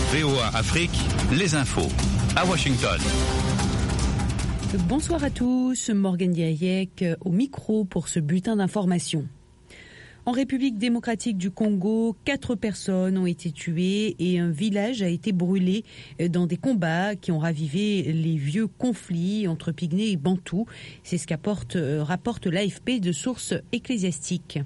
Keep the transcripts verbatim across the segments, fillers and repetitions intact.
V O A Afrique, les infos à Washington. Bonsoir à tous, Morgane Diayek au micro pour ce bulletin d'information. En République démocratique du Congo, quatre personnes ont été tuées et un village a été brûlé dans des combats qui ont ravivé les vieux conflits entre Pygmées et Bantous. C'est ce qu'apporte, rapporte l'A F P de sources ecclésiastiques.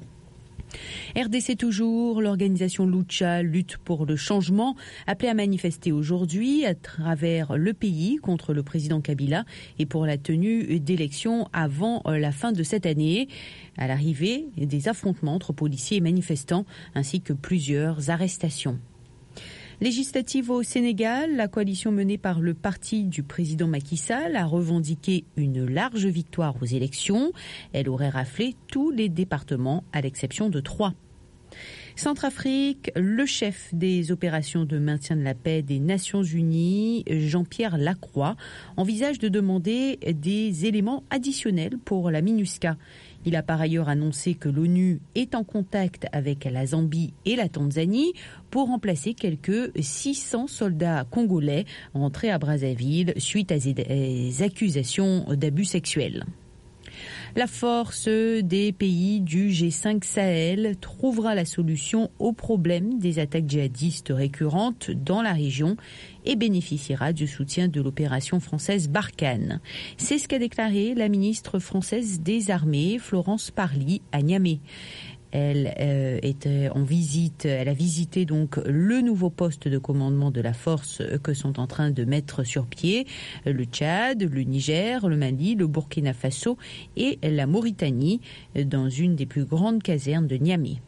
R D C toujours, l'organisation Lucha, lutte pour le changement, appelée à manifester aujourd'hui à travers le pays contre le président Kabila et pour la tenue d'élections avant la fin de cette année. À l'arrivée, des affrontements entre policiers et manifestants ainsi que plusieurs arrestations. Législative au Sénégal, la coalition menée par le parti du président Macky Sall a revendiqué une large victoire aux élections. Elle aurait raflé tous les départements à l'exception de trois. Centrafrique, le chef des opérations de maintien de la paix des Nations Unies, Jean-Pierre Lacroix, envisage de demander des éléments additionnels pour la MINUSCA. Il a par ailleurs annoncé que l'ONU est en contact avec la Zambie et la Tanzanie pour remplacer quelques six cents soldats congolais rentrés à Brazzaville suite à des accusations d'abus sexuels. La force des pays du G cinq Sahel trouvera la solution au problème des attaques djihadistes récurrentes dans la région et bénéficiera du soutien de l'opération française Barkhane. C'est ce qu'a déclaré la ministre française des Armées, Florence Parly, à Niamey. Elle euh, était en visite, elle a visité donc le nouveau poste de commandement de la force que sont en train de mettre sur pied le Tchad, le Niger, le Mali, le Burkina Faso et la Mauritanie dans une des plus grandes casernes de Niamey.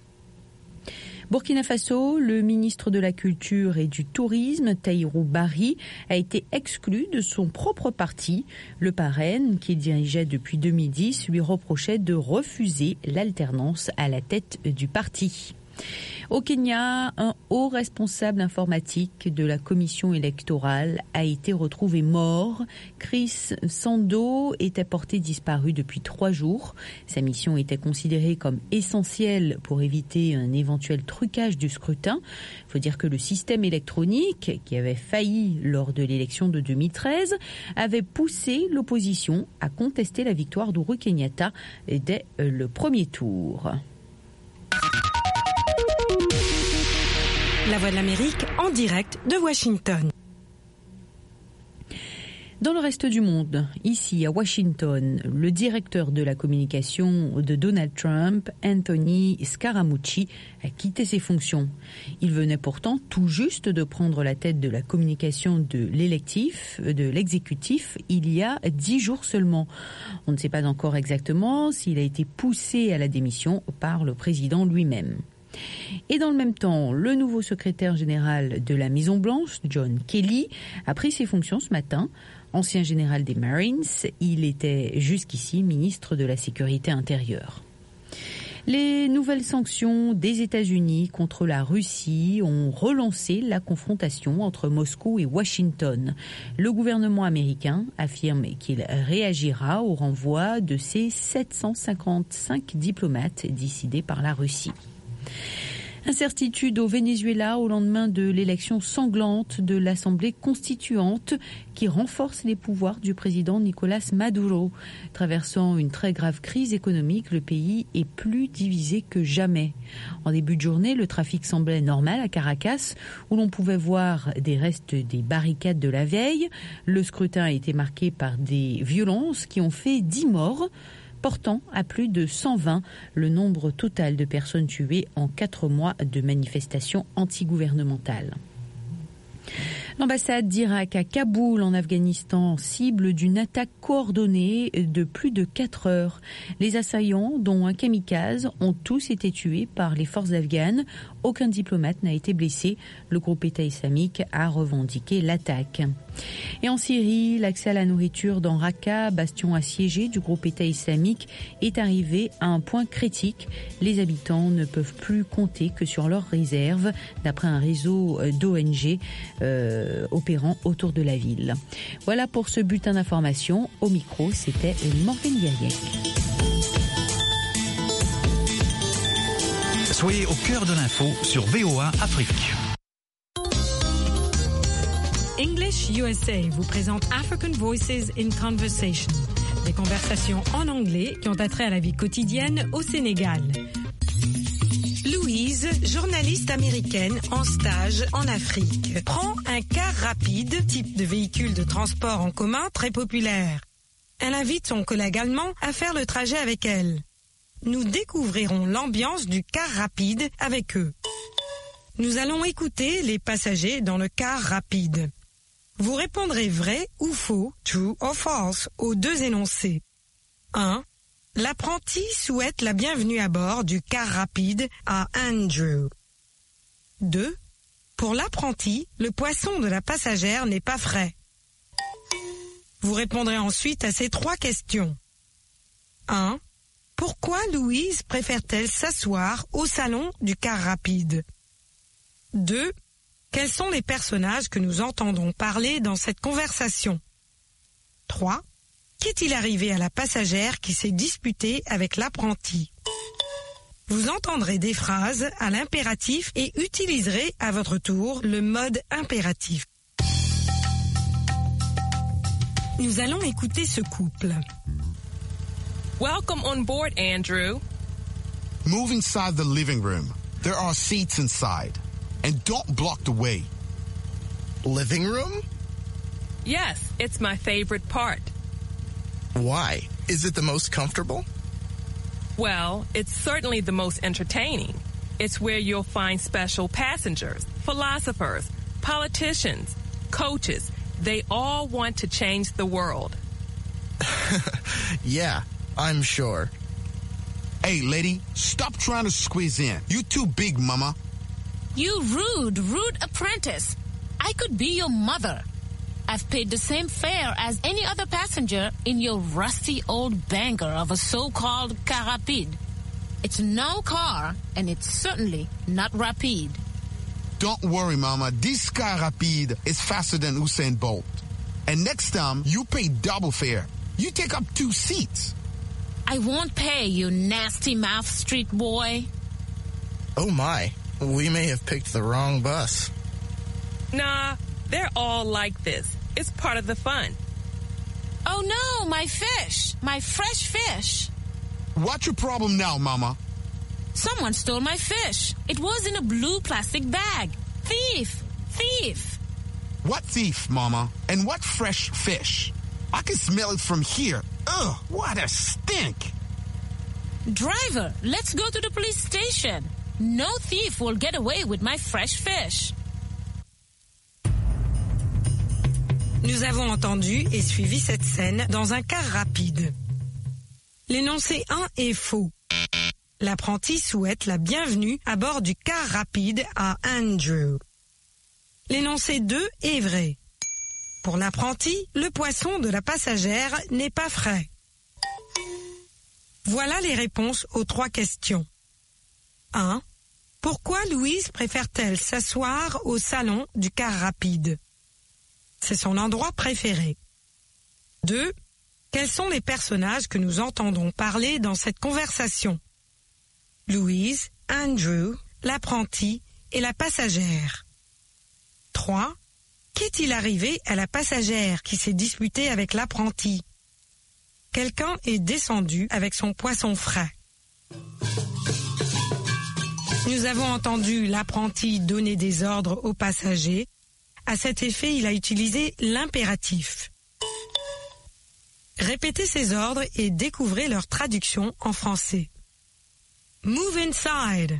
Burkina Faso, le ministre de la Culture et du Tourisme, Tahirou Barry, a été exclu de son propre parti. Le parrain, qu'il dirigeait depuis deux mille dix, lui reprochait de refuser l'alternance à la tête du parti. Au Kenya, un haut responsable informatique de la commission électorale a été retrouvé mort. Chris Sando était porté disparu depuis trois jours. Sa mission était considérée comme essentielle pour éviter un éventuel trucage du scrutin. Il faut dire que le système électronique, qui avait failli lors de l'élection de deux mille treize, avait poussé l'opposition à contester la victoire d'Ouro Kenyatta dès le premier tour. La Voix de l'Amérique en direct de Washington. Dans le reste du monde, ici à Washington, le directeur de la communication de Donald Trump, Anthony Scaramucci, a quitté ses fonctions. Il venait pourtant tout juste de prendre la tête de la communication de l'électif, de l'exécutif, il y a dix jours seulement. On ne sait pas encore exactement s'il a été poussé à la démission par le président lui-même. Et dans le même temps, le nouveau secrétaire général de la Maison-Blanche, John Kelly, a pris ses fonctions ce matin. Ancien général des Marines, il était jusqu'ici ministre de la Sécurité intérieure. Les nouvelles sanctions des États-Unis contre la Russie ont relancé la confrontation entre Moscou et Washington. Le gouvernement américain affirme qu'il réagira au renvoi de ses sept cent cinquante-cinq diplomates décidés par la Russie. Incertitude au Venezuela au lendemain de l'élection sanglante de l'Assemblée constituante qui renforce les pouvoirs du président Nicolás Maduro. Traversant une très grave crise économique, le pays est plus divisé que jamais. En début de journée, le trafic semblait normal à Caracas, où l'on pouvait voir des restes des barricades de la veille. Le scrutin a été marqué par des violences qui ont fait dix morts, portant à plus de cent vingt le nombre total de personnes tuées en quatre mois de manifestations antigouvernementales. L'ambassade d'Irak à Kaboul, en Afghanistan, cible d'une attaque coordonnée de plus de quatre heures. Les assaillants, dont un kamikaze, ont tous été tués par les forces afghanes. Aucun diplomate n'a été blessé. Le groupe État islamique a revendiqué l'attaque. Et en Syrie, l'accès à la nourriture dans Raqqa, bastion assiégé du groupe État islamique, est arrivé à un point critique. Les habitants ne peuvent plus compter que sur leurs réserves, d'après un réseau d'O N G euh, opérant autour de la ville. Voilà pour ce bulletin d'information. Au micro, c'était Morgane Diayek. Soyez au cœur de l'info sur V O A Afrique. English U S A vous présente African Voices in Conversation, des conversations en anglais qui ont attrait à la vie quotidienne au Sénégal. Louise, journaliste américaine en stage en Afrique, prend un car rapide, type de véhicule de transport en commun très populaire. Elle invite son collègue allemand à faire le trajet avec elle. Nous découvrirons l'ambiance du car rapide avec eux. Nous allons écouter les passagers dans le car rapide. Vous répondrez vrai ou faux, true or false, aux deux énoncés. un. L'apprenti souhaite la bienvenue à bord du car rapide à Andrew. deux. Pour l'apprenti, le poisson de la passagère n'est pas frais. Vous répondrez ensuite à ces trois questions. un. Pourquoi Louise préfère-t-elle s'asseoir au salon du car rapide? deux. Quels sont les personnages que nous entendons parler dans cette conversation? trois. Qu'est-il arrivé à la passagère qui s'est disputée avec l'apprenti? Vous entendrez des phrases à l'impératif et utiliserez à votre tour le mode impératif. Nous allons écouter ce couple. Welcome on board, Andrew. Move inside the living room. There are seats inside. And don't block the way. Living room? Yes, it's my favorite part. Why? Is it the most comfortable? Well, it's certainly the most entertaining. It's where you'll find special passengers, philosophers, politicians, coaches. They all want to change the world. Yeah, I'm sure. Hey, lady, stop trying to squeeze in. You too big, mama. You rude, rude apprentice. I could be your mother. I've paid the same fare as any other passenger in your rusty old banger of a so-called car rapide. It's no car, and it's certainly not rapide. Don't worry, mama. This car rapide is faster than Usain Bolt. And next time, you pay double fare. You take up two seats. I won't pay, you nasty mouth street boy. Oh my, we may have picked the wrong bus. Nah, they're all like this. It's part of the fun. Oh no, my fish, my fresh fish. What's your problem now, mama? Someone stole my fish. It was in a blue plastic bag. Thief, thief. What thief, mama? And what fresh fish? I can smell it from here. Ugh, what a stink. Driver, let's go to the police station. No thief will get away with my fresh fish. Nous avons entendu et suivi cette scène dans un car rapide. L'énoncé un est faux. L'apprenti souhaite la bienvenue à bord du car rapide à Andrew. L'énoncé deux est vrai. Pour l'apprenti, le poisson de la passagère n'est pas frais. Voilà les réponses aux trois questions. un. Pourquoi Louise préfère-t-elle s'asseoir au salon du car rapide? C'est son endroit préféré. deux. Quels sont les personnages que nous entendons parler dans cette conversation? Louise, Andrew, l'apprenti et la passagère. trois. Qu'est-il arrivé à la passagère qui s'est disputée avec l'apprenti? Quelqu'un est descendu avec son poisson frais. Nous avons entendu l'apprenti donner des ordres aux passagers. À cet effet, il a utilisé l'impératif. Répétez ces ordres et découvrez leur traduction en français. Move inside.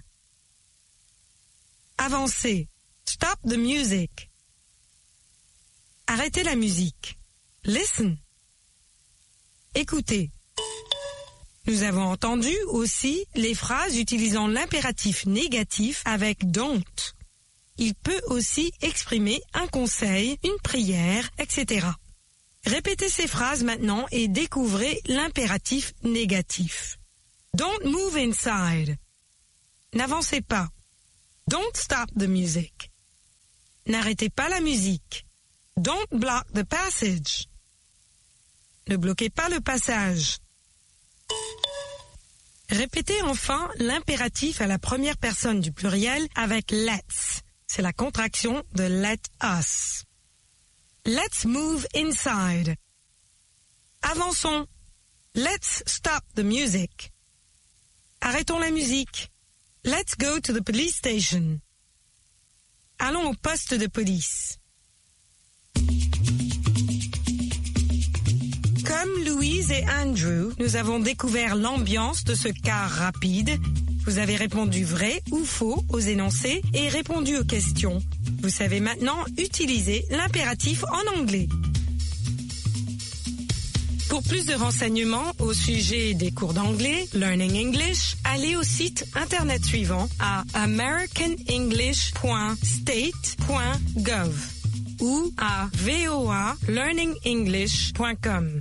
Avancez. Stop the music. Arrêtez la musique. Listen. Écoutez. Nous avons entendu aussi les phrases utilisant l'impératif négatif avec don't. Il peut aussi exprimer un conseil, une prière, et cetera. Répétez ces phrases maintenant et découvrez l'impératif négatif. Don't move inside. N'avancez pas. Don't stop the music. N'arrêtez pas la musique. Don't block the passage. Ne bloquez pas le passage. Répétez enfin l'impératif à la première personne du pluriel avec let's. C'est la contraction de let us. Let's move inside. Avançons. Let's stop the music. Arrêtons la musique. Let's go to the police station. Allons au poste de police. Comme Louise et Andrew, nous avons découvert l'ambiance de ce car rapide. Vous avez répondu vrai ou faux aux énoncés et répondu aux questions. Vous savez maintenant utiliser l'impératif en anglais. Pour plus de renseignements au sujet des cours d'anglais, Learning English, allez au site internet suivant à american english point state point gov ou à v o a learning english point com.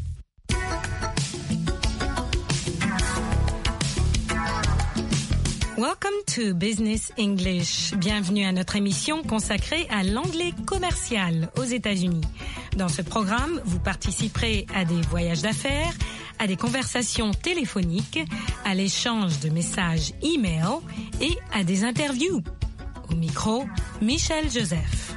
Welcome to Business English. Bienvenue à notre émission consacrée à l'anglais commercial aux États-Unis. Dans ce programme, vous participerez à des voyages d'affaires, à des conversations téléphoniques, à l'échange de messages e-mail et à des interviews. Au micro, Michel Joseph.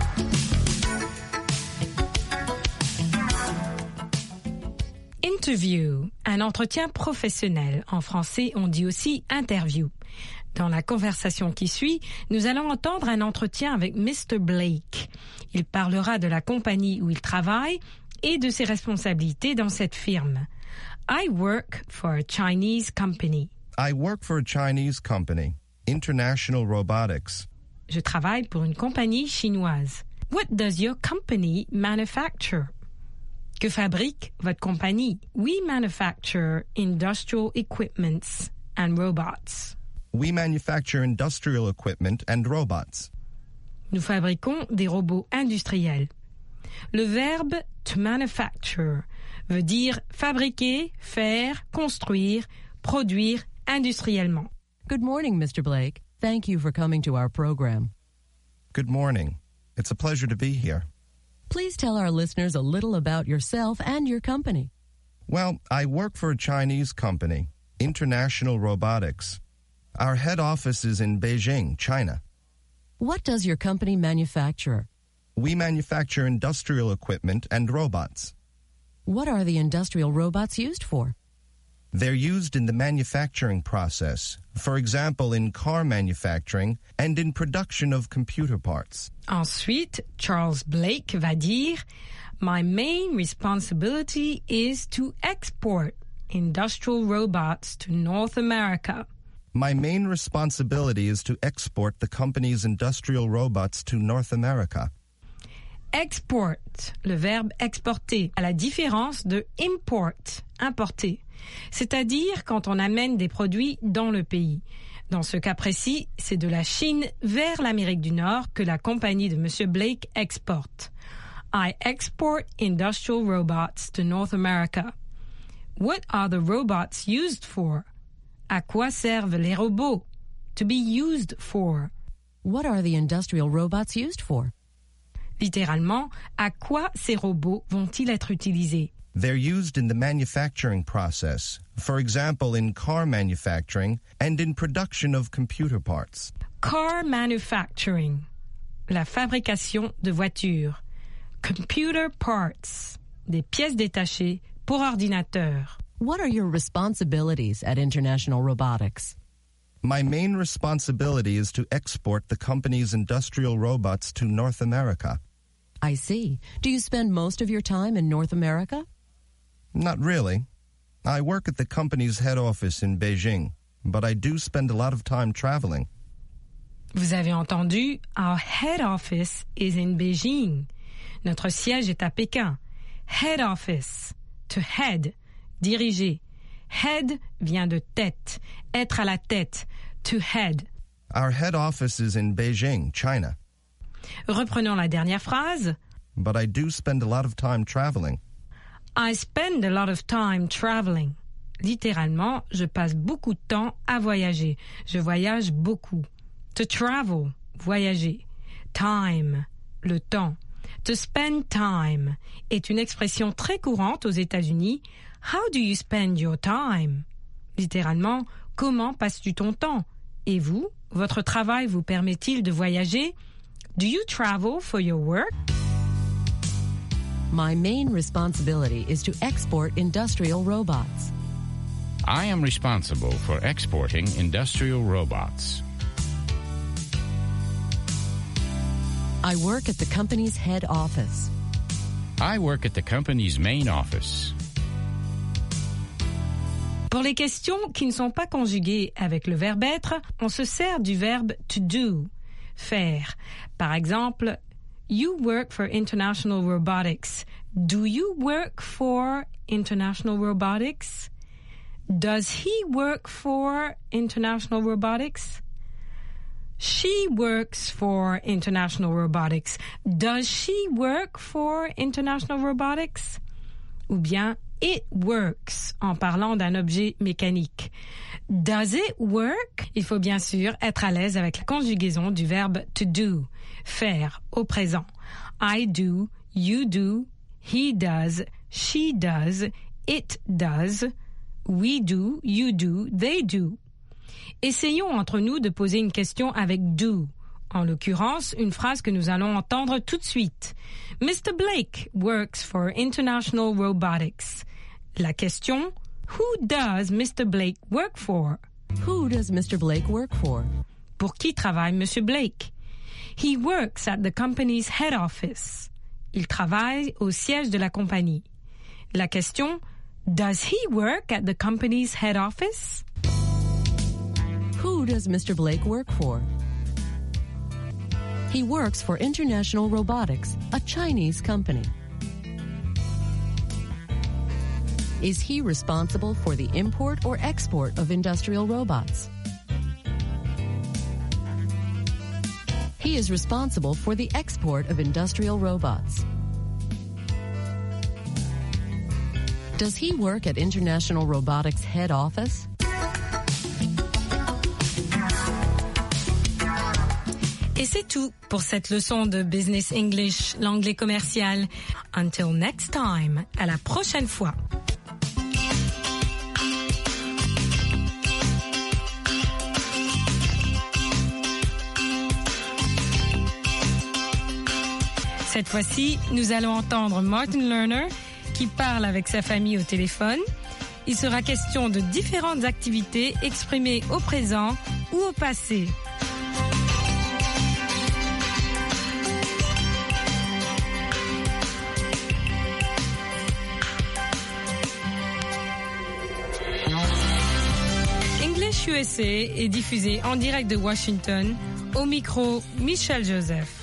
Interview, un entretien professionnel. En français, on dit aussi interview. Dans la conversation qui suit, nous allons entendre un entretien avec mister Blake. Il parlera de la compagnie où il travaille et de ses responsabilités dans cette firme. I work for a Chinese company. I work for a Chinese company, International Robotics. Je travaille pour une compagnie chinoise. What does your company manufacture? Que fabrique votre compagnie? We manufacture industrial equipments and robots. We manufacture industrial equipment and robots. Nous fabriquons des robots industriels. Le verbe to manufacture veut dire fabriquer, faire, construire, produire industriellement. Good morning, mister Blake. Thank you for coming to our program. Good morning. It's a pleasure to be here. Please tell our listeners a little about yourself and your company. Well, I work for a Chinese company, International Robotics. Our head office is in Beijing, China. What does your company manufacture? We manufacture industrial equipment and robots. What are the industrial robots used for? They're used in the manufacturing process, for example, in car manufacturing and in production of computer parts. Ensuite, Charles Blake va dire, My main responsibility is to export industrial robots to North America. My main responsibility is to export the company's industrial robots to North America. Export, le verbe exporter, à la différence de import, importer. C'est-à-dire quand on amène des produits dans le pays. Dans ce cas précis, c'est de la Chine vers l'Amérique du Nord que la compagnie de M. Blake exporte. I export industrial robots to North America. What are the robots used for? À quoi servent les robots? To be used for. What are the industrial robots used for? Littéralement, à quoi ces robots vont-ils être utilisés? They're used in the manufacturing process, for example, in car manufacturing and in production of computer parts. Car manufacturing, la fabrication de voitures. Computer parts, des pièces détachées pour ordinateur. What are your responsibilities at International Robotics? My main responsibility is to export the company's industrial robots to North America. I see. Do you spend most of your time in North America? Not really. I work at the company's head office in Beijing, but I do spend a lot of time traveling. Vous avez entendu, our head office is in Beijing. Notre siège est à Pékin. Head office, to head, diriger. Head vient de tête, être à la tête, to head. Our head office is in Beijing, China. Reprenons la dernière phrase. But I do spend a lot of time traveling. I spend a lot of time traveling. Littéralement, je passe beaucoup de temps à voyager. Je voyage beaucoup. To travel, voyager. Time, le temps. To spend time est une expression très courante aux États-Unis. How do you spend your time? Littéralement, comment passes-tu ton temps? Et vous, votre travail vous permet-il de voyager? Do you travel for your work? My main responsibility is to export industrial robots. I am responsible for exporting industrial robots. I work at the company's head office. I work at the company's main office. Pour les questions qui ne sont pas conjuguées avec le verbe être, on se sert du verbe to do, faire. Par exemple, you work for International Robotics. Do you work for International Robotics? Does he work for International Robotics? She works for International Robotics. Does she work for International Robotics? Ou bien it works en parlant d'un objet mécanique. Does it work? Il faut bien sûr être à l'aise avec la conjugaison du verbe to do, faire au présent. I do, you do, he does, she does, it does, we do, you do, they do. Essayons entre nous de poser une question avec do. En l'occurrence, une phrase que nous allons entendre tout de suite. Mister Blake works for International Robotics. La question, who does Mister Blake work for? Who does Mister Blake work for? Pour qui travaille Monsieur Blake? He works at the company's head office. Il travaille au siège de la compagnie. La question, does he work at the company's head office? Who does Mister Blake work for? He works for International Robotics, a Chinese company. Is he responsible for the import or export of industrial robots? He is responsible for the export of industrial robots. Does he work at International Robotics head office? Et c'est tout pour cette leçon de Business English, l'anglais commercial. Until next time, à la prochaine fois. Cette fois-ci, nous allons entendre Martin Lerner qui parle avec sa famille au téléphone. Il sera question de différentes activités exprimées au présent ou au passé. English U S A est diffusé en direct de Washington. Au micro, Michel Joseph.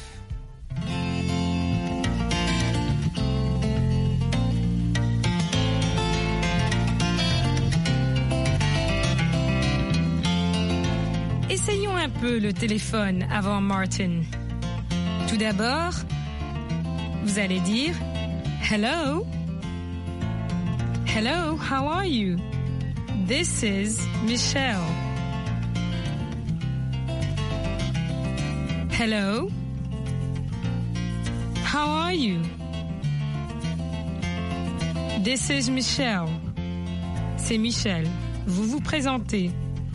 Essayons un peu le téléphone avant Martin. Tout d'abord, vous allez dire Hello. Hello, how are you? This is Michelle. Hello. How are you? This is Michelle. C'est Michel. Vous vous présentez.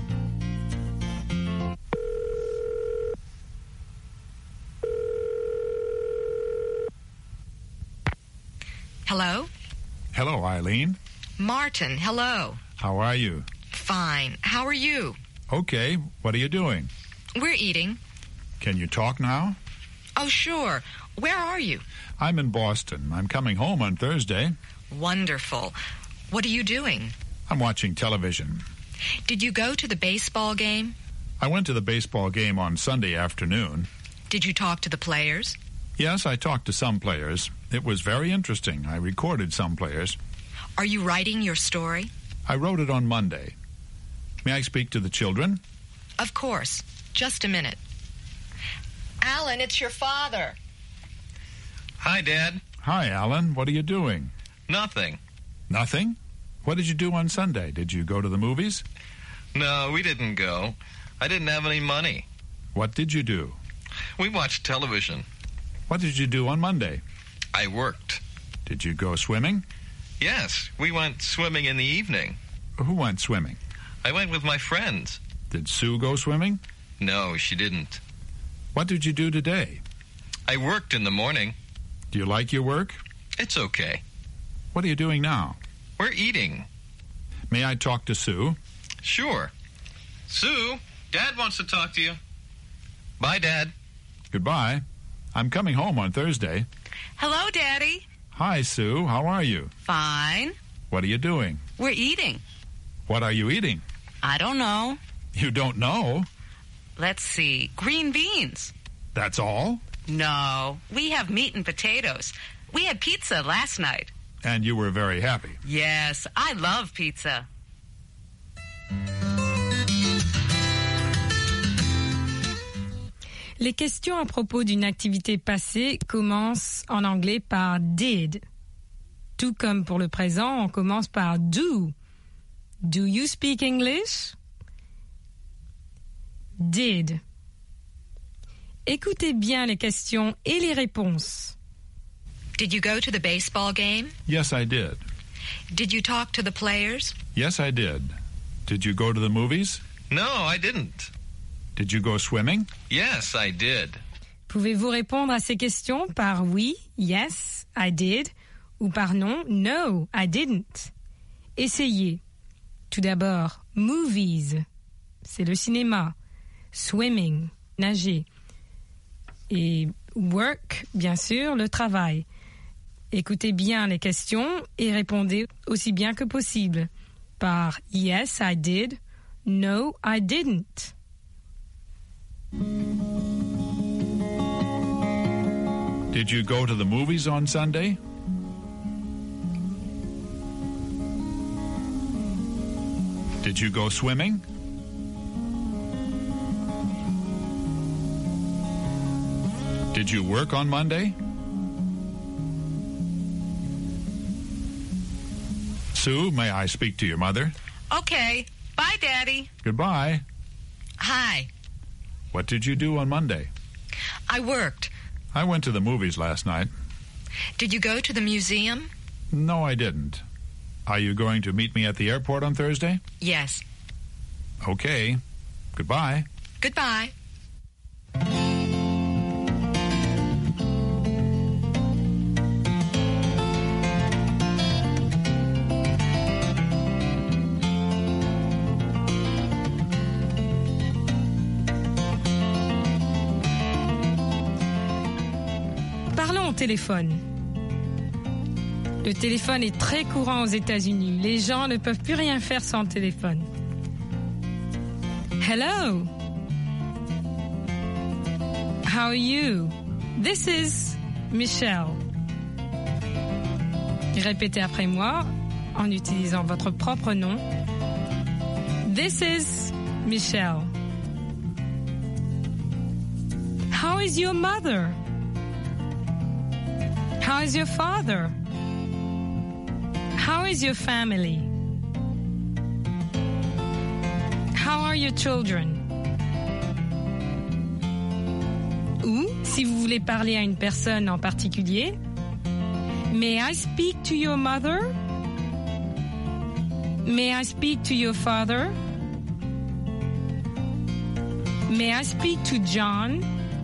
Hello? Hello, Eileen. Martin, hello. How are you? Fine. How are you? Okay. What are you doing? We're eating. Can you talk now? Oh, sure. Where are you? I'm in Boston. I'm coming home on Thursday. Wonderful. What are you doing? I'm watching television. Did you go to the baseball game? I went to the baseball game on Sunday afternoon. Did you talk to the players? Yes, I talked to some players. It was very interesting. I recorded some players. Are you writing your story? I wrote it on Monday. May I speak to the children? Of course. Just a minute. Alan, it's your father. Hi, Dad. Hi, Alan. What are you doing? Nothing. Nothing? What did you do on Sunday? Did you go to the movies? No, we didn't go. I didn't have any money. What did you do? We watched television. What did you do on Monday? I worked. Did you go swimming? Yes, we went swimming in the evening. Who went swimming? I went with my friends. Did Sue go swimming? No, she didn't. What did you do today? I worked in the morning. Do you like your work? It's okay. What are you doing now? We're eating. May I talk to Sue? Sure. Sue, Dad wants to talk to you. Bye, Dad. Goodbye. I'm coming home on Thursday. Hello, Daddy. Hi, Sue. How are you? Fine. What are you doing? We're eating. What are you eating? I don't know. You don't know? Let's see. Green beans. That's all? No. We have meat and potatoes. We had pizza last night. And you were very happy. Yes, I love pizza. Les questions à propos d'une activité passée commencent en anglais par did. Tout comme pour le présent, on commence par do. Do you speak English? Did. Écoutez bien les questions et les réponses. Did you go to the baseball game? Yes, I did. Did you talk to the players? Yes, I did. Did you go to the movies? No, I didn't. Did you go swimming? Yes, I did. Pouvez-vous répondre à ces questions par oui, yes, I did, ou par non, no, I didn't? Essayez. Tout d'abord, movies, c'est le cinéma. Swimming, nager. Et work, bien sûr, le travail. Écoutez bien les questions et répondez aussi bien que possible par yes, I did, no, I didn't. Did you go to the movies on Sunday? Did you go swimming? Did you work on Monday? Sue, may I speak to your mother? Okay. Bye, Daddy. Goodbye. Hi. What did you do on Monday? I worked. I went to the movies last night. Did you go to the museum? No, I didn't. Are you going to meet me at the airport on Thursday? Yes. Okay. Goodbye. Goodbye. Téléphone. Le téléphone est très courant aux États-Unis. Les gens ne peuvent plus rien faire sans le téléphone. Hello. How are you? This is Michelle. Répétez après moi en utilisant votre propre nom. This is Michelle. How is your mother? How is your father? How is your family? How are your children? Ou, si vous voulez parler à une personne en particulier, May I speak to your mother? May I speak to your father? May I speak to John?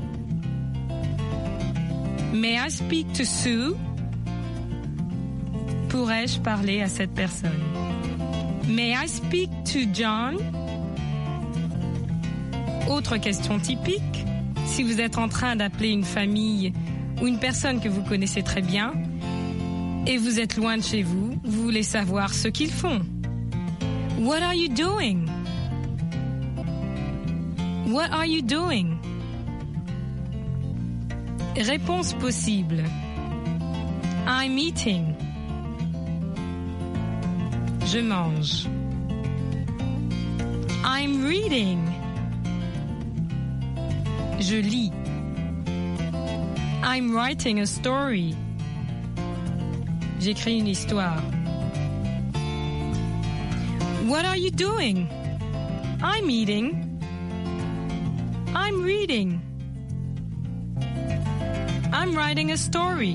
May I speak to Sue? Pourrais-je parler à cette personne? May I speak to John? Autre question typique, si vous êtes en train d'appeler une famille ou une personne que vous connaissez très bien et vous êtes loin de chez vous, vous voulez savoir ce qu'ils font. What are you doing? What are you doing? Réponse possible. I'm eating. Je mange. I'm reading. Je lis. I'm writing a story. J'écris une histoire. What are you doing? I'm eating. I'm reading. I'm writing a story.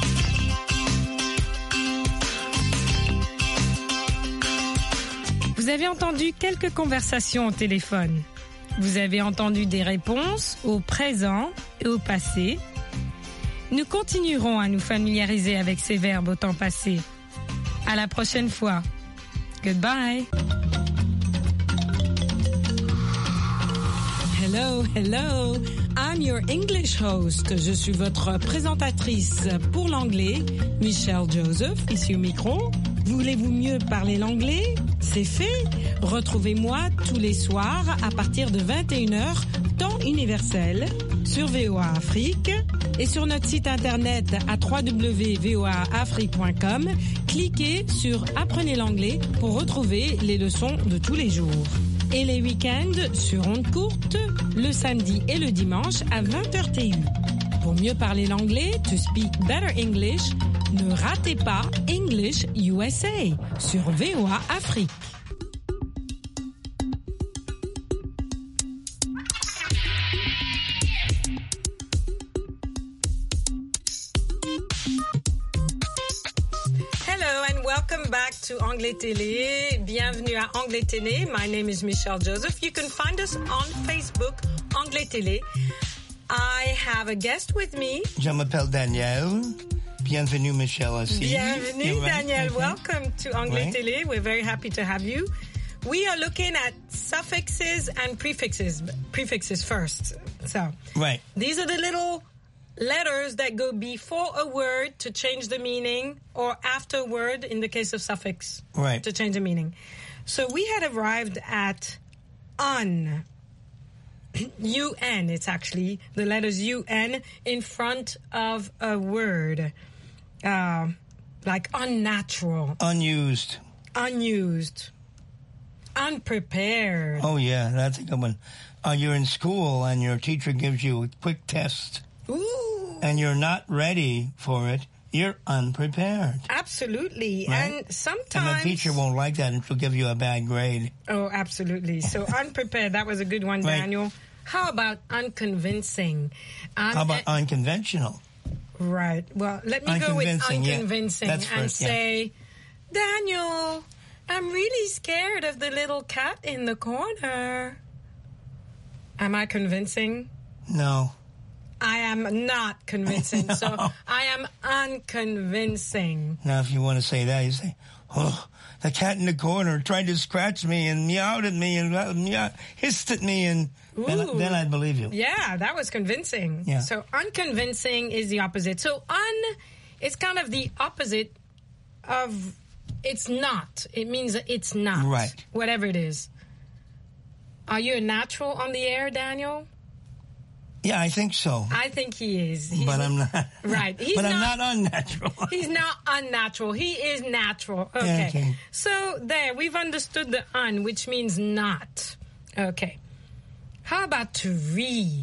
Vous avez entendu quelques conversations au téléphone. Vous avez entendu des réponses au présent et au passé. Nous continuerons à nous familiariser avec ces verbes au temps passé. À la prochaine fois. Goodbye. Hello, hello. I'm your English host. Je suis votre présentatrice pour l'anglais, Michelle Joseph, ici au micro. Voulez-vous mieux parler l'anglais? C'est fait. Retrouvez-moi tous les soirs à partir de vingt et une heures, temps universel, sur V O A Afrique et sur notre site internet à w w w point v o a afrique point com. Cliquez sur Apprenez l'anglais pour retrouver les leçons de tous les jours. Et les week-ends sur ondes courtes, le samedi et le dimanche à vingt heures T U. Pour mieux parler l'anglais, to speak better English, ne ratez pas English U S A sur V O A Afrique. Welcome back to Anglais Télé. Bienvenue à Anglais Télé. My name is Michelle Joseph. You can find us on Facebook, Anglais Télé. I have a guest with me. Je m'appelle Daniel. Bienvenue, Michelle, aussi. Bienvenue, Daniel. Right. Welcome to Anglais right. Télé. We're very happy to have you. We are looking at suffixes and prefixes. Prefixes first. So, right. These are the little letters that go before a word to change the meaning, or after a word in the case of suffix right. to change the meaning. So we had arrived at un. U N, it's actually the letters U N in front of a word. Uh, like unnatural. Unused. Unused. Unprepared. Oh, yeah, that's a good one. Uh, you're in school and your teacher gives you a quick test. Ooh. And you're not ready for it, you're unprepared. Absolutely. Right? And sometimes... And the teacher won't like that and she'll give you a bad grade. Oh, absolutely. So unprepared, that was a good one, right. Daniel. How about unconvincing? Um, How about unconventional? Right. Well, let me go with unconvincing yeah. and first, say, yeah. Daniel, I'm really scared of the little cat in the corner. Am I convincing? No. I am not convincing, no. So I am unconvincing. Now, if you want to say that, you say, oh, the cat in the corner tried to scratch me and meowed at me and meow, hissed at me, and then, then I'd believe you. Yeah, that was convincing. Yeah. So unconvincing is the opposite. So un is kind of the opposite of it's not. It means it's not. Right. Whatever it is. Are you a natural on the air, Daniel? Yeah, I think so. I think he is. He's but I'm not. Right. He's but not, I'm not unnatural. He's not unnatural. He is natural. Okay. okay. So there, we've understood the un, which means not. Okay. How about to re?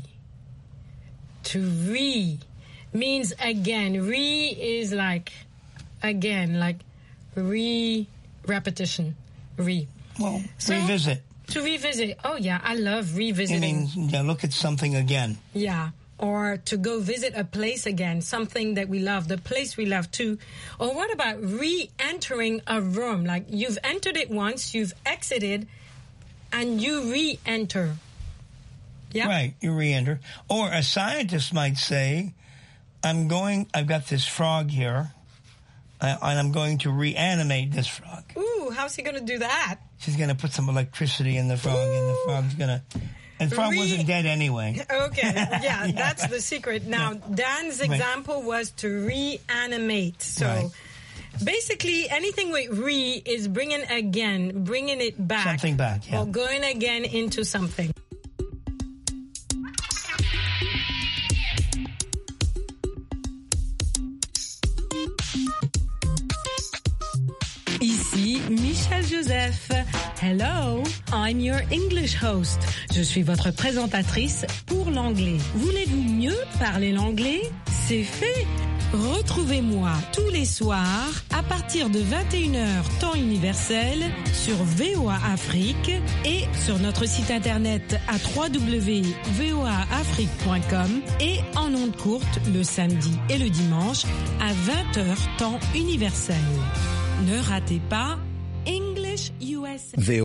To re means again. Re is like again, like re repetition. Re. Well, so, revisit. To revisit. Oh, yeah, I love revisiting. I mean, yeah, look at something again. Yeah, or to go visit a place again, something that we love, the place we love too. Or what about re-entering a room? Like you've entered it once, you've exited, and you re-enter. Yeah? Right, you re-enter. Or a scientist might say, I'm going, I've got this frog here, uh, and I'm going to reanimate this frog. Ooh, how's he going to do that? She's going to put some electricity in the frog, Ooh. and the frog's going to... And the frog Re- wasn't dead anyway. Okay, yeah, yeah, that's the secret. Now, Dan's example right. was to reanimate. So, right. basically, anything with re is bringing again, bringing it back. Something back, yeah. Or going again into something. Ici Michelle Joseph. Hello, I'm your English host. Je suis votre présentatrice pour l'anglais. Voulez-vous mieux parler l'anglais? C'est fait. Retrouvez-moi tous les soirs à partir de vingt et une heures temps universel sur V O A Afrique et sur notre site internet à w w w point v o a afrique point com et en ondes courtes le samedi et le dimanche à vingt heures temps universel. Ne ratez pas English U S A.